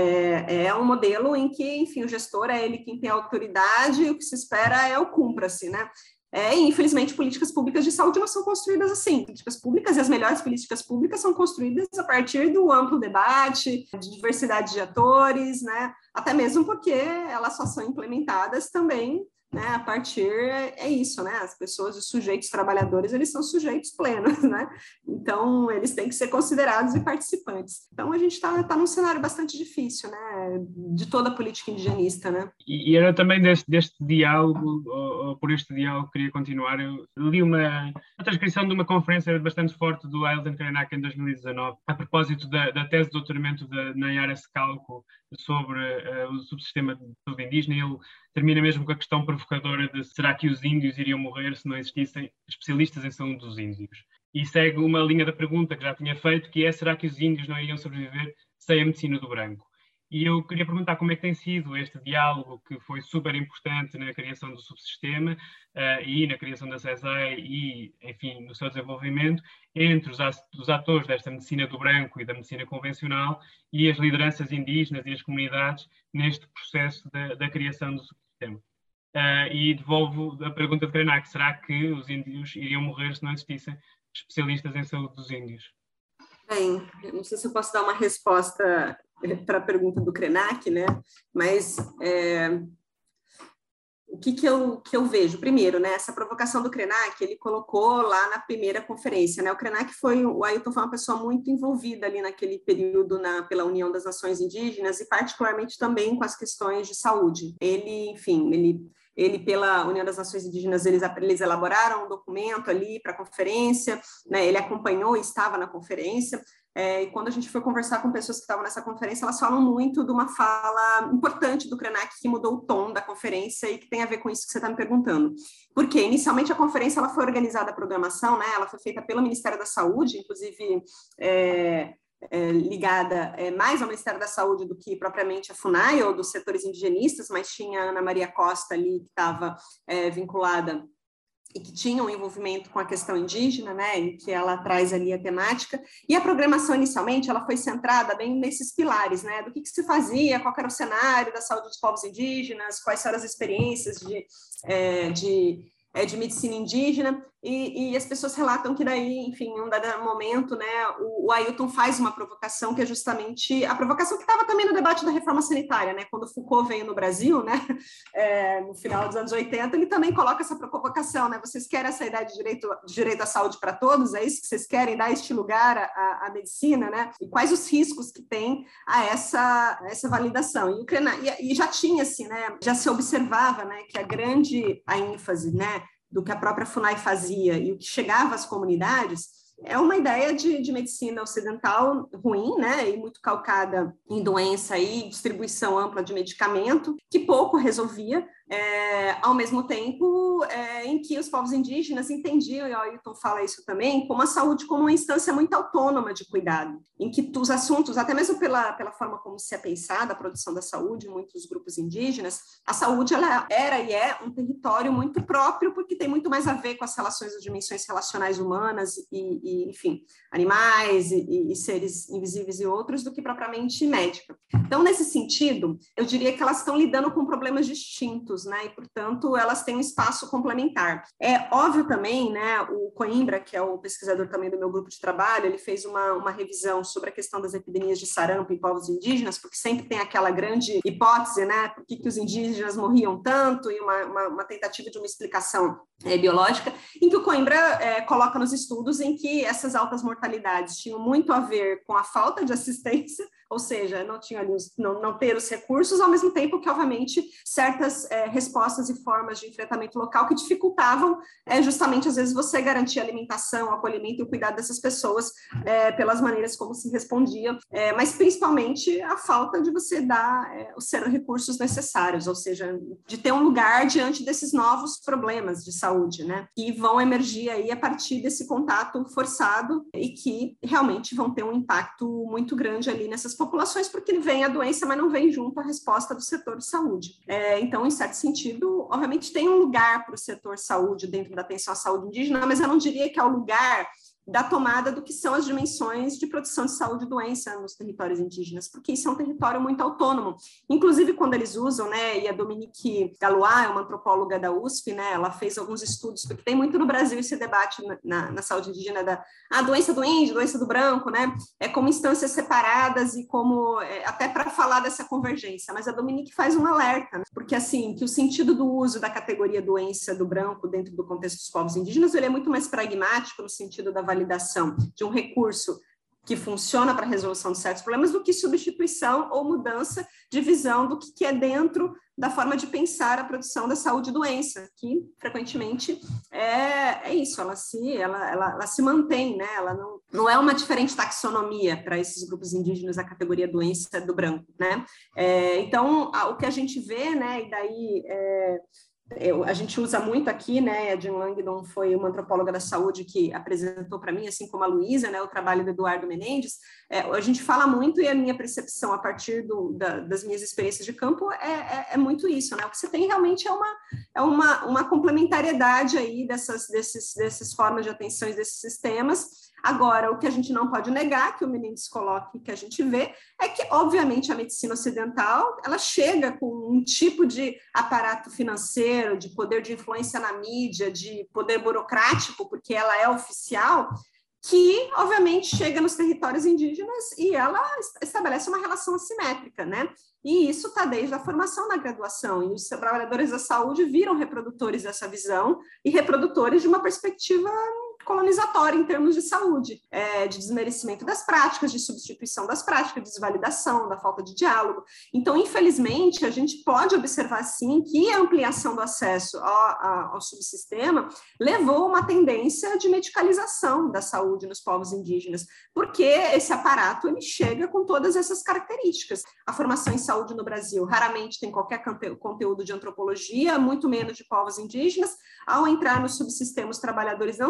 É, é um modelo em que, enfim, o gestor é ele quem tem a autoridade e o que se espera é o cumpra-se, né? É, e, infelizmente, políticas públicas de saúde não são construídas assim. Políticas públicas e as melhores políticas públicas são construídas a partir do amplo debate, de diversidade de atores, né? Até mesmo porque elas só são implementadas também, né, a partir, é isso, né, as pessoas, os sujeitos trabalhadores, eles são sujeitos plenos, né, então eles têm que ser considerados e participantes. Então a gente está tá num cenário bastante difícil, né, de toda a política indigenista, né. E, e era também deste, deste diálogo, ou, ou por este diálogo que queria continuar, eu li uma, uma transcrição de uma conferência bastante forte do Ailton Krenak em dois mil e dezanove, a propósito da, da tese de doutoramento da Nayara Secalco sobre uh, o subsistema de saúde indígena. Ele termina mesmo com a questão provocadora de será que os índios iriam morrer se não existissem especialistas em saúde dos índios? E segue uma linha da pergunta que já tinha feito, que é, será que os índios não iriam sobreviver sem a medicina do branco? E eu queria perguntar como é que tem sido este diálogo, que foi super importante na criação do subsistema uh, e na criação da CESAI e, enfim, no seu desenvolvimento, entre os, os atores desta medicina do branco e da medicina convencional e as lideranças indígenas e as comunidades neste processo da, da criação do subsistema. Uh, e devolvo a pergunta de Krenak, será que os índios iriam morrer se não existissem especialistas em saúde dos índios? Bem, eu não sei se eu posso dar uma resposta para a pergunta do Krenak, né? Mas é, o que, que, eu, que eu vejo? Primeiro, né, essa provocação do Krenak, ele colocou lá na primeira conferência, né? O Krenak foi, o Ailton foi uma pessoa muito envolvida ali naquele período na, pela União das Nações Indígenas e particularmente também com as questões de saúde. Ele, enfim, ele... Ele, pela União das Nações Indígenas, eles, eles elaboraram um documento ali para a conferência, né? Ele acompanhou e estava na conferência, é, e quando a gente foi conversar com pessoas que estavam nessa conferência, elas falam muito de uma fala importante do Krenak que mudou o tom da conferência e que tem a ver com isso que você está me perguntando. Porque, inicialmente, a conferência ela foi organizada, a programação, né? Ela foi feita pelo Ministério da Saúde, inclusive... É, É, ligada é, mais ao Ministério da Saúde do que propriamente a FUNAI ou dos setores indigenistas, mas tinha a Ana Maria Costa ali que estava é, vinculada e que tinham envolvimento com a questão indígena, né, em que ela traz ali a temática, e a programação inicialmente ela foi centrada bem nesses pilares, né, do que, que se fazia, qual era o cenário da saúde dos povos indígenas, quais eram as experiências de, é, de É, de medicina indígena, e, e as pessoas relatam que daí, enfim, em um dado momento, né, o, o Ailton faz uma provocação que é justamente a provocação que estava também no debate da reforma sanitária, né, quando Foucault veio no Brasil, né, é, no final dos anos oitenta, ele também coloca essa provocação, né, vocês querem essa ideia de direito, de direito à saúde para todos, é isso que vocês querem, dar este lugar à, à medicina, né, e quais os riscos que tem a essa, a essa validação, e, e, e já tinha, assim, né, já se observava, né, que a grande, a ênfase, né, do que a própria FUNAI fazia e o que chegava às comunidades, é uma ideia de, de medicina ocidental ruim, né, e muito calcada em doença e distribuição ampla de medicamento, que pouco resolvia, é, ao mesmo tempo é, em que os povos indígenas entendiam, e o Ailton fala isso também, como a saúde como uma instância muito autônoma de cuidado, em que os assuntos, até mesmo pela, pela forma como se é pensada a produção da saúde em muitos grupos indígenas, a saúde ela era e é um território muito próprio, porque tem muito mais a ver com as relações, as dimensões relacionais humanas e, e enfim, animais e, e seres invisíveis e outros, do que propriamente médica. Então, nesse sentido, eu diria que elas estão lidando com problemas distintos, né, e, portanto, elas têm um espaço complementar. É óbvio também, né, o Coimbra, que é o pesquisador também do meu grupo de trabalho, ele fez uma, uma revisão sobre a questão das epidemias de sarampo em povos indígenas, porque sempre tem aquela grande hipótese, né, por que, que os indígenas morriam tanto, e uma, uma, uma tentativa de uma explicação é, biológica, em que o Coimbra é, coloca nos estudos em que essas altas mortalidades tinham muito a ver com a falta de assistência, ou seja, não, tinha ali os, não, não ter os recursos, ao mesmo tempo que, obviamente, certas é, respostas e formas de enfrentamento local que dificultavam é, justamente, às vezes, você garantir a alimentação, o acolhimento e o cuidado dessas pessoas é, pelas maneiras como se respondia, é, mas principalmente a falta de você dar é, os recursos necessários, ou seja, de ter um lugar diante desses novos problemas de saúde, né, que vão emergir aí a partir desse contato forçado e que realmente vão ter um impacto muito grande ali nessas populações, porque vem a doença, mas não vem junto a resposta do setor de saúde. É, então, em certo sentido, obviamente tem um lugar para o setor saúde dentro da atenção à saúde indígena, mas eu não diria que é o lugar da tomada do que são as dimensões de produção de saúde e doença nos territórios indígenas, porque isso é um território muito autônomo. Inclusive, quando eles usam, né, e a Dominique Galois é uma antropóloga da U S P, né, ela fez alguns estudos, porque tem muito no Brasil esse debate na, na, na saúde indígena da a doença do índio, doença do branco, né, é como instâncias separadas e como, é, até para falar dessa convergência, mas a Dominique faz um alerta, né, porque assim, que o sentido do uso da categoria doença do branco dentro do contexto dos povos indígenas, ele é muito mais pragmático no sentido da validação de um recurso que funciona para a resolução de certos problemas do que substituição ou mudança de visão do que é dentro da forma de pensar a produção da saúde e doença, que frequentemente é, é isso, ela se, ela, ela, ela se mantém, né? Ela não, não é uma diferente taxonomia para esses grupos indígenas, a categoria doença do branco, né? É, então, a, o que a gente vê, né, e daí... É, Eu, a gente usa muito aqui, né, a Jean Langdon foi uma antropóloga da saúde que apresentou para mim, assim como a Luísa, né, o trabalho do Eduardo Menendez, é, a gente fala muito e a minha percepção a partir do, da, das minhas experiências de campo é, é, é muito isso, né, o que você tem realmente é uma, é uma, uma complementariedade aí dessas, desses, dessas formas de atenção e desses sistemas. Agora, o que a gente não pode negar, que o Menendez coloca e que a gente vê, é que, obviamente, a medicina ocidental, ela chega com um tipo de aparato financeiro, de poder de influência na mídia, de poder burocrático, porque ela é oficial, que, obviamente, chega nos territórios indígenas e ela estabelece uma relação assimétrica, né? E isso está desde a formação na graduação, e os trabalhadores da saúde viram reprodutores dessa visão e reprodutores de uma perspectiva colonizatória em termos de saúde, é, de desmerecimento das práticas, de substituição das práticas, de desvalidação, da falta de diálogo. Então, infelizmente, a gente pode observar, sim, que a ampliação do acesso ao, ao, ao subsistema levou a uma tendência de medicalização da saúde nos povos indígenas, porque esse aparato ele chega com todas essas características. A formação em saúde no Brasil raramente tem qualquer conteúdo de antropologia, muito menos de povos indígenas. Ao entrar nos subsistemas, os trabalhadores não são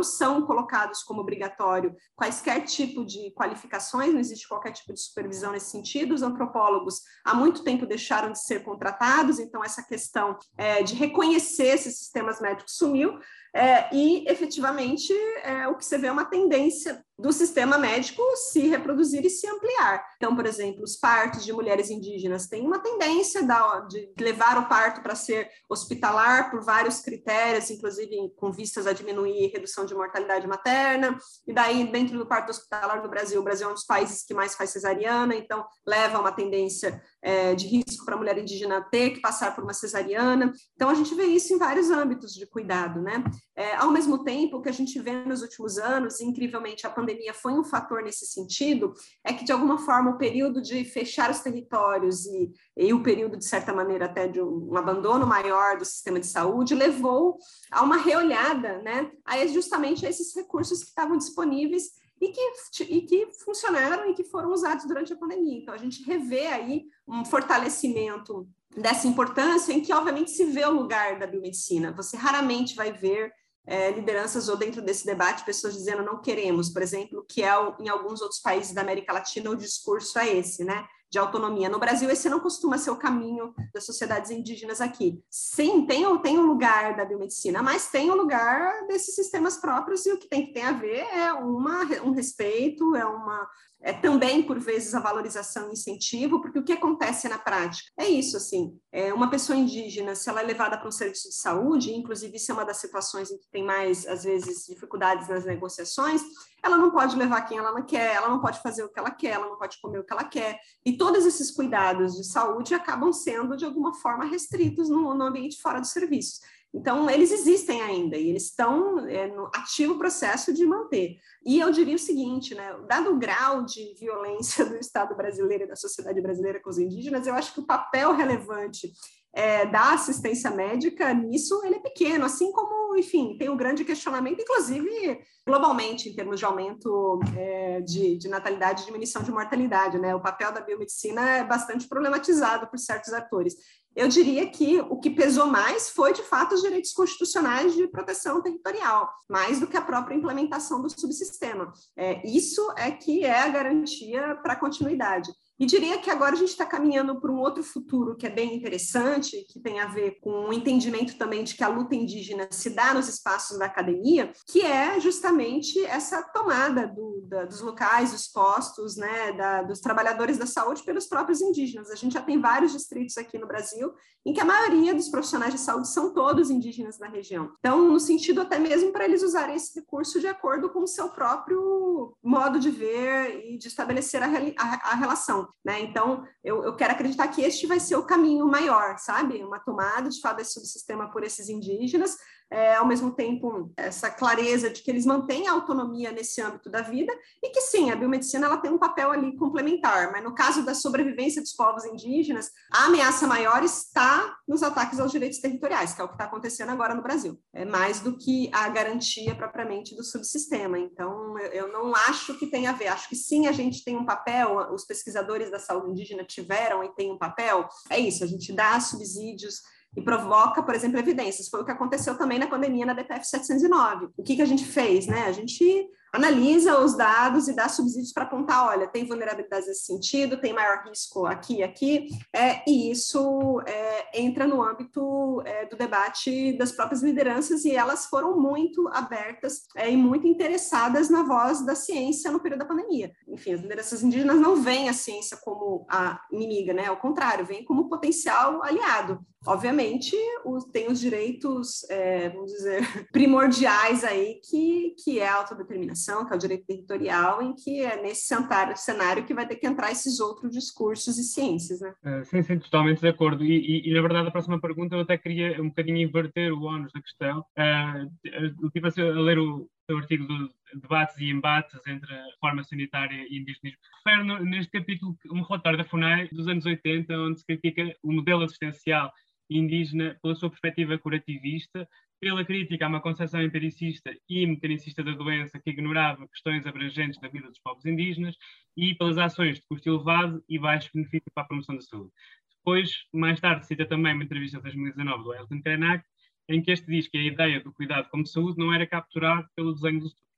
são colocados como obrigatório quaisquer tipo de qualificações, não existe qualquer tipo de supervisão nesse sentido. Os antropólogos há muito tempo deixaram de ser contratados, então essa questão é, de reconhecer esses sistemas médicos sumiu. É, e, efetivamente, é, o que você vê é uma tendência do sistema médico se reproduzir e se ampliar. Então, por exemplo, os partos de mulheres indígenas têm uma tendência da, de levar o parto para ser hospitalar por vários critérios, inclusive com vistas a diminuir a redução de mortalidade materna, e daí, dentro do parto hospitalar no Brasil, o Brasil é um dos países que mais faz cesariana, então leva a uma tendência é, de risco para a mulher indígena ter que passar por uma cesariana. Então, a gente vê isso em vários âmbitos de cuidado, né? É, ao mesmo tempo, o que a gente vê nos últimos anos, e incrivelmente a pandemia foi um fator nesse sentido, é que, de alguma forma, o período de fechar os territórios e, e o período, de certa maneira, até de um, um abandono maior do sistema de saúde, levou a uma reolhada, né, a justamente a esses recursos que estavam disponíveis e que, e que funcionaram e que foram usados durante a pandemia. Então, a gente revê aí um fortalecimento dessa importância em que, obviamente, se vê o lugar da biomedicina. Você raramente vai ver é, lideranças ou dentro desse debate pessoas dizendo não queremos, por exemplo, que é o, em alguns outros países da América Latina o discurso é esse, né? De autonomia. No Brasil, esse não costuma ser o caminho das sociedades indígenas aqui. Sim, tem, tem um lugar da biomedicina, mas tem um lugar desses sistemas próprios, e o que tem que ter a ver é uma, um respeito, é uma... É também, por vezes, a valorização e incentivo, porque o que acontece na prática é isso, assim, é uma pessoa indígena, se ela é levada para um serviço de saúde, inclusive isso é uma das situações em que tem mais, às vezes, dificuldades nas negociações, ela não pode levar quem ela não quer, ela não pode fazer o que ela quer, ela não pode comer o que ela quer, e todos esses cuidados de saúde acabam sendo, de alguma forma, restritos no, no ambiente fora dos serviços. Então, eles existem ainda e eles estão é, no ativo processo de manter. E eu diria o seguinte, né, dado o grau de violência do Estado brasileiro e da sociedade brasileira com os indígenas, eu acho que o papel relevante é, da assistência médica nisso, ele é pequeno, assim como, enfim, tem um grande questionamento, inclusive globalmente, em termos de aumento é, de, de natalidade e diminuição de mortalidade, né? O papel da biomedicina é bastante problematizado por certos atores. Eu diria que o que pesou mais foi, de fato, os direitos constitucionais de proteção territorial, mais do que a própria implementação do subsistema. É, isso é que é a garantia para a continuidade. E diria que agora a gente está caminhando para um outro futuro que é bem interessante, que tem a ver com o entendimento também de que a luta indígena se dá nos espaços da academia, que é justamente essa tomada do, da, dos locais, dos postos, né, da, dos trabalhadores da saúde pelos próprios indígenas. A gente já tem vários distritos aqui no Brasil em que a maioria dos profissionais de saúde são todos indígenas da região. Então, no sentido até mesmo para eles usarem esse recurso de acordo com o seu próprio modo de ver e de estabelecer a, a, a relação. Né? Então, eu, eu quero acreditar que este vai ser o caminho maior, sabe? Uma tomada, de fato, desse subsistema por esses indígenas, é, ao mesmo tempo, essa clareza de que eles mantêm a autonomia nesse âmbito da vida e que, sim, a biomedicina ela tem um papel ali complementar, mas no caso da sobrevivência dos povos indígenas, a ameaça maior está nos ataques aos direitos territoriais, que é o que está acontecendo agora no Brasil. É mais do que a garantia propriamente do subsistema. Então, eu, eu não acho que tenha a ver. Acho que, sim, a gente tem um papel, os pesquisadores da saúde indígena tiveram e têm um papel. É isso, a gente dá subsídios e provoca, por exemplo, evidências. Foi o que aconteceu também na pandemia na D P F setecentos e nove. O que, que a gente fez? Né? A gente analisa os dados e dá subsídios para apontar, olha, tem vulnerabilidade nesse sentido, tem maior risco aqui e aqui, é, e isso é, entra no âmbito é, do debate das próprias lideranças, e elas foram muito abertas é, e muito interessadas na voz da ciência no período da pandemia. Enfim, as lideranças indígenas não veem a ciência como a inimiga, né? Ao contrário, veem como potencial aliado. Obviamente, os, tem os direitos, é, vamos dizer, primordiais aí, que, que é a autodeterminação, que é o direito territorial, em que é nesse cenário que vai ter que entrar esses outros discursos e ciências, né? Uh, sim, sim, totalmente de acordo. E, e, e, na verdade, a próxima pergunta eu até queria um bocadinho inverter o ónus da questão. Uh, eu estive a ler o, o artigo do debates e embates entre a reforma sanitária e indigenismo. Refere neste capítulo um relatório da FUNAI dos anos oitenta, onde se critica o modelo assistencial indígena pela sua perspectiva curativista, pela crítica a uma concepção empiricista e mecanicista da doença que ignorava questões abrangentes da vida dos povos indígenas e pelas ações de custo elevado e baixo benefício para a promoção da saúde. Depois, mais tarde, cita também uma entrevista de dois mil e dezanove do Ailton Krenak, em que este diz que a ideia do cuidado como saúde não era capturada pelo desenho do estudo.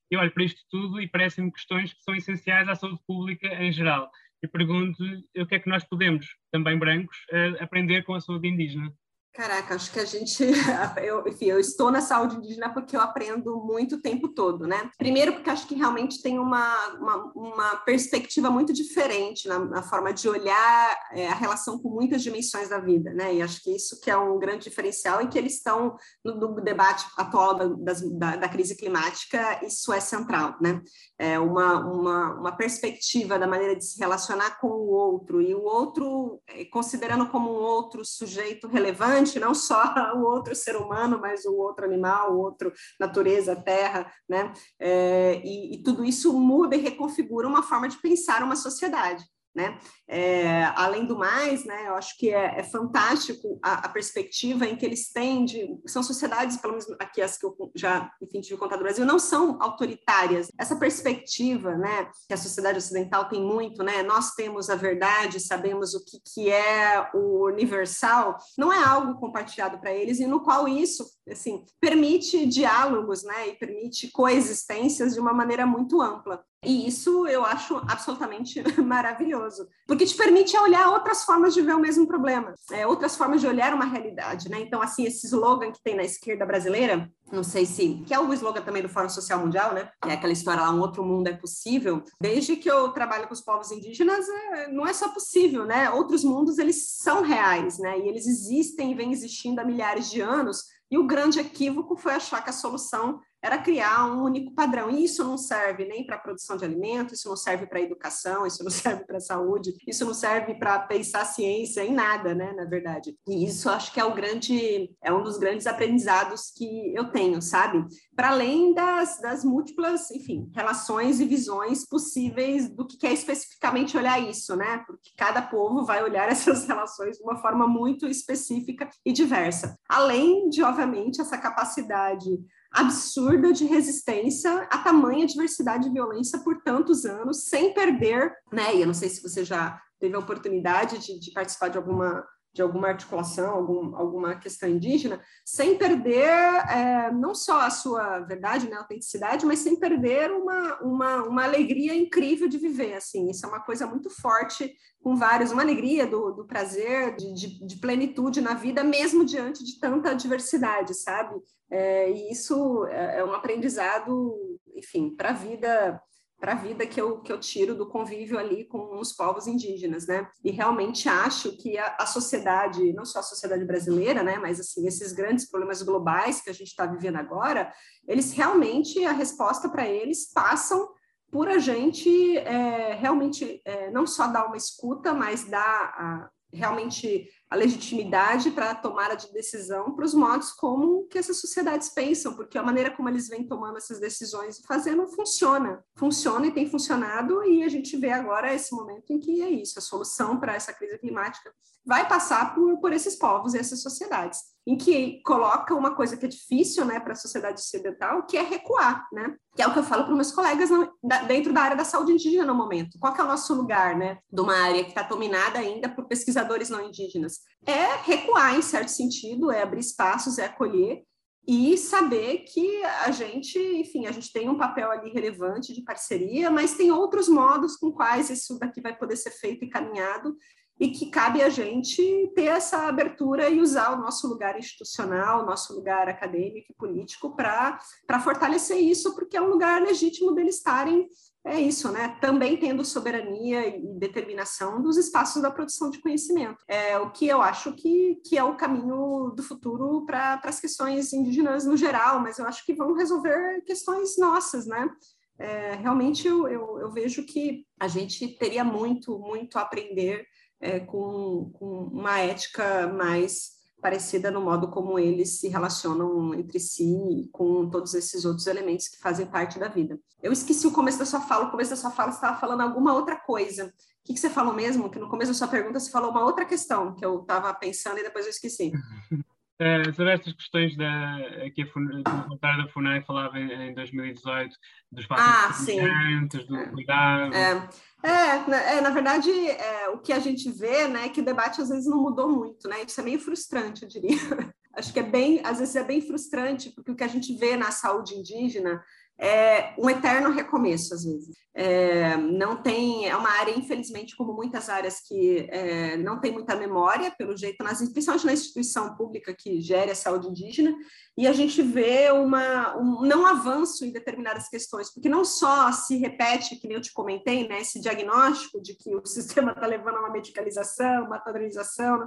eu olho para isto tudo e parecem-me questões que são essenciais à saúde pública em geral. E pergunto o que é que nós podemos, também brancos, aprender com a saúde indígena. Caraca, acho que a gente, eu, enfim, eu estou na saúde indígena porque eu aprendo muito o tempo todo, né? Primeiro porque acho que realmente tem uma, uma, uma perspectiva muito diferente na, na forma de olhar é, a relação com muitas dimensões da vida, né? E acho que isso que é um grande diferencial e que eles estão no, no debate atual da, das, da, da crise climática, isso é central, né? É uma, uma, uma perspectiva da maneira de se relacionar com o outro e o outro, considerando como um outro sujeito relevante, não só o outro ser humano, mas o outro animal, o outro natureza, terra, né? É, e, e tudo isso muda e reconfigura uma forma de pensar uma sociedade. Né? É, além do mais, né, eu acho que é, é fantástico a, a perspectiva em que eles têm de, são sociedades, pelo menos aqui as que eu já, enfim, tive contato do Brasil, não são autoritárias. Essa perspectiva, né, que a sociedade ocidental tem muito, né, nós temos a verdade, sabemos o que, que é o universal, não é algo compartilhado para eles e no qual isso, assim, permite diálogos, né, e permite coexistências de uma maneira muito ampla. E isso eu acho absolutamente maravilhoso, porque te permite olhar outras formas de ver o mesmo problema, é, outras formas de olhar uma realidade, né? Então, assim, esse slogan que tem na esquerda brasileira, não sei se, que é o slogan também do Fórum Social Mundial, né? Que é aquela história lá, um outro mundo é possível. Desde que eu trabalho com os povos indígenas, é, não é só possível, né? Outros mundos, eles são reais, né? E eles existem e vêm existindo há milhares de anos, e o grande equívoco foi achar que a solução era criar um único padrão. E isso não serve nem para a produção de alimentos, isso não serve para a educação, isso não serve para a saúde, isso não serve para pensar ciência em nada, né, na verdade. E isso acho que é o grande, é um dos grandes aprendizados que eu tenho, sabe? Para além das, das múltiplas, enfim, relações e visões possíveis do que é especificamente olhar isso, né? Porque cada povo vai olhar essas relações de uma forma muito específica e diversa. Além de, obviamente, essa capacidade absurda de resistência a tamanha diversidade de violência por tantos anos, sem perder, né? E eu não sei se você já teve a oportunidade de, de participar de alguma, de alguma articulação, algum, alguma questão indígena, sem perder é, não só a sua verdade, né, autenticidade, mas sem perder uma, uma, uma alegria incrível de viver, assim. Isso é uma coisa muito forte, com vários, uma alegria do, do prazer, de, de, de plenitude na vida, mesmo diante de tanta diversidade, sabe? É, e isso é um aprendizado, enfim, para a vida, para a vida que eu, que eu tiro do convívio ali com os povos indígenas, né? E realmente acho que a, a sociedade, não só a sociedade brasileira, né, mas assim, esses grandes problemas globais que a gente está vivendo agora, eles realmente, a resposta para eles passam por a gente é, realmente é, não só dar uma escuta, mas dar a, realmente a legitimidade para a tomada de decisão para os modos como que essas sociedades pensam, porque a maneira como eles vêm tomando essas decisões e fazendo funciona. Funciona e tem funcionado, e a gente vê agora esse momento em que é isso, a solução para essa crise climática vai passar por, por esses povos e essas sociedades, em que coloca uma coisa que é difícil, né, para a sociedade ocidental, que é recuar, né? Que é o que eu falo para os meus colegas no, da, dentro da área da saúde indígena no momento. Qual que é o nosso lugar, né, de uma área que está dominada ainda por pesquisadores não indígenas? É recuar, em certo sentido, é abrir espaços, é acolher e saber que a gente, enfim, a gente tem um papel ali relevante de parceria, mas tem outros modos com quais isso daqui vai poder ser feito e caminhado, e que cabe a gente ter essa abertura e usar o nosso lugar institucional, o nosso lugar acadêmico e político para fortalecer isso, porque é um lugar legítimo deles estarem, é isso, né? Também tendo soberania e determinação dos espaços da produção de conhecimento. É o que eu acho que, que é o caminho do futuro para as questões indígenas no geral, mas eu acho que vão resolver questões nossas, né? É, realmente eu, eu, eu vejo que a gente teria muito, muito a aprender É, com, com uma ética mais parecida no modo como eles se relacionam entre si e com todos esses outros elementos que fazem parte da vida. Eu esqueci o começo da sua fala, o começo da sua fala você estava falando alguma outra coisa. O que, que você falou mesmo? Que no começo da sua pergunta você falou uma outra questão que eu estava pensando e depois eu esqueci. Uh, sobre estas questões da, que o comentário da FUNAI falava em, em dois mil e dezoito, dos fatores antes, do é. cuidado. É. É, é, na verdade, é, o que a gente vê, né, é que o debate às vezes não mudou muito, né? Isso é meio frustrante, eu diria. Acho que é bem, às vezes é bem frustrante, porque o que a gente vê na saúde indígena é um eterno recomeço, às vezes. É, não tem, é uma área, infelizmente, como muitas áreas que é, não tem muita memória, pelo jeito, nas, principalmente na instituição pública que gere a saúde indígena, e a gente vê uma, um não avanço em determinadas questões, porque não só se repete, que nem eu te comentei, né, esse diagnóstico de que o sistema está levando a uma medicalização, uma padronização,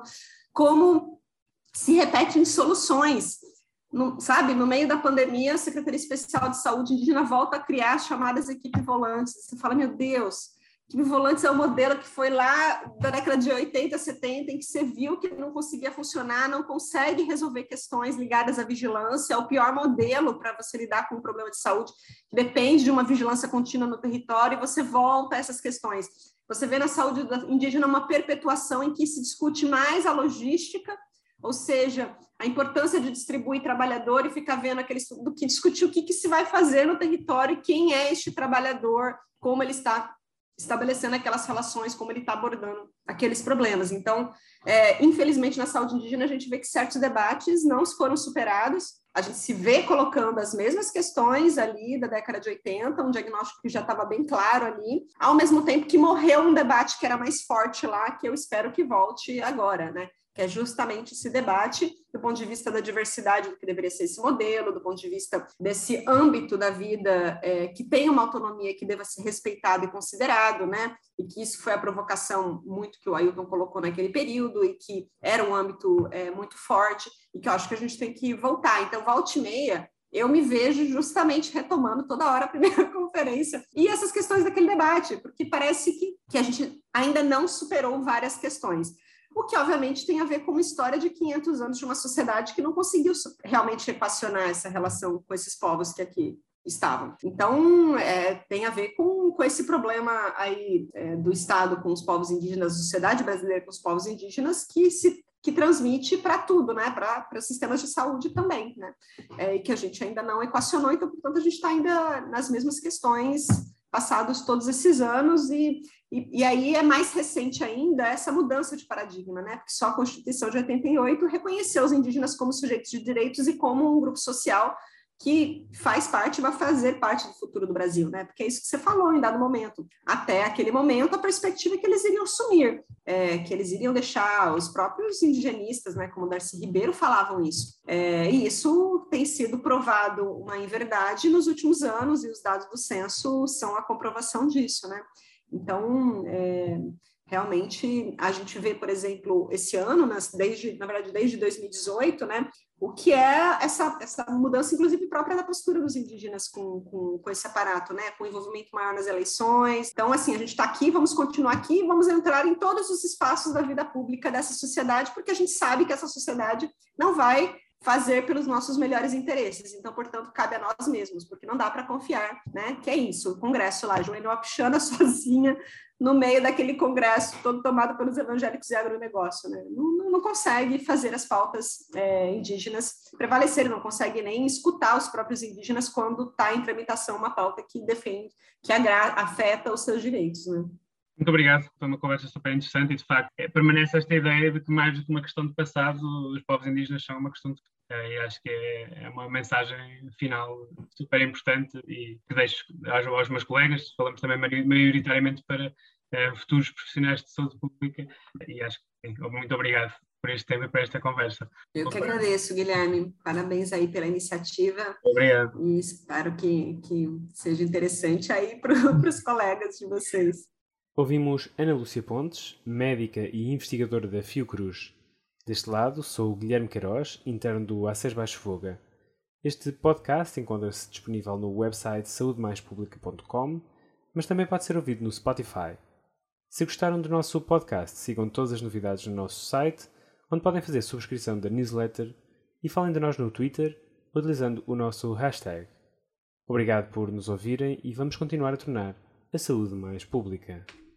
como se repete em soluções. No, sabe, no meio da pandemia, a Secretaria Especial de Saúde Indígena volta a criar as chamadas equipes volantes. Você fala, meu Deus, equipe volantes é um modelo que foi lá da década de oitenta, setenta, em que você viu que não conseguia funcionar, não consegue resolver questões ligadas à vigilância, é o pior modelo para você lidar com um problema de saúde, que depende de uma vigilância contínua no território, e você volta a essas questões. Você vê na saúde indígena uma perpetuação em que se discute mais a logística, ou seja, a importância de distribuir trabalhador e ficar vendo aquele do que discutir o que, que se vai fazer no território, quem é este trabalhador, como ele está estabelecendo aquelas relações, como ele está abordando aqueles problemas. Então, é, infelizmente, na saúde indígena, a gente vê que certos debates não foram superados, a gente se vê colocando as mesmas questões ali da década de oitenta, um diagnóstico que já estava bem claro ali, ao mesmo tempo que morreu um debate que era mais forte lá, que eu espero que volte agora, né? Que é justamente esse debate do ponto de vista da diversidade do que deveria ser esse modelo, do ponto de vista desse âmbito da vida é, que tem uma autonomia que deva ser respeitado e considerado, né? E que isso foi a provocação muito que o Ailton colocou naquele período e que era um âmbito é, muito forte e que eu acho que a gente tem que voltar. Então, volta e meia, eu me vejo justamente retomando toda hora a primeira conferência e essas questões daquele debate, porque parece que, que a gente ainda não superou várias questões. O que, obviamente, tem a ver com uma história de quinhentos anos de uma sociedade que não conseguiu realmente equacionar essa relação com esses povos que aqui estavam. Então, é, tem a ver com, com esse problema aí é, do Estado com os povos indígenas, da sociedade brasileira com os povos indígenas, que se que transmite para tudo, né? Para os sistemas de saúde também, né? É, e que a gente ainda não equacionou, então, portanto, a gente está ainda nas mesmas questões passados todos esses anos, e, e, e aí é mais recente ainda essa mudança de paradigma, né? Porque só a Constituição de oitenta e oito reconheceu os indígenas como sujeitos de direitos e como um grupo social que faz parte, vai fazer parte do futuro do Brasil, né? Porque é isso que você falou em dado momento. Até aquele momento, a perspectiva é que eles iriam sumir, é, que eles iriam deixar os próprios indigenistas, né, como Darcy Ribeiro, falavam isso. É, e isso tem sido provado uma inverdade nos últimos anos, e os dados do censo são a comprovação disso, né? Então, é, realmente, a gente vê, por exemplo, esse ano, nas, desde, na verdade, desde dois mil e dezoito, né, o que é essa, essa mudança, inclusive, própria da postura dos indígenas com, com, com esse aparato, né, com envolvimento maior nas eleições. Então, assim, a gente está aqui, vamos continuar aqui, vamos entrar em todos os espaços da vida pública dessa sociedade, porque a gente sabe que essa sociedade não vai fazer pelos nossos melhores interesses. Então, portanto, cabe a nós mesmos, porque não dá para confiar, né, que é isso, o Congresso lá, Joênia Wapichana sozinha, no meio daquele congresso todo tomado pelos evangélicos e agronegócio, né? Não, não, não consegue fazer as pautas é, indígenas prevalecerem, não consegue nem escutar os próprios indígenas quando está em tramitação uma pauta que defende, que agra- afeta os seus direitos, né? Muito obrigado, foi uma conversa super interessante e, de facto, é, permanece esta ideia de que, mais do que uma questão de passado, os povos indígenas são uma questão de futuro. E acho que é, é uma mensagem final super importante e que deixo aos, aos meus colegas, falamos também maioritariamente para uh, futuros profissionais de saúde pública, e acho que sim, muito obrigado por este tema e por esta conversa. Eu que agradeço, Guilherme. Parabéns aí pela iniciativa. Obrigado. E espero que, que seja interessante aí para os colegas de vocês. Ouvimos Ana Lúcia Pontes, médica e investigadora da Fiocruz. Deste lado, sou o Guilherme Queiroz, interno do Aceres Baixo Foga. Este podcast encontra-se disponível no website saúde mais publica ponto com, mas também pode ser ouvido no Spotify. Se gostaram do nosso podcast, sigam todas as novidades no nosso site, onde podem fazer subscrição da newsletter, e falem de nós no Twitter, utilizando o nosso hashtag. Obrigado por nos ouvirem e vamos continuar a tornar a saúde mais pública.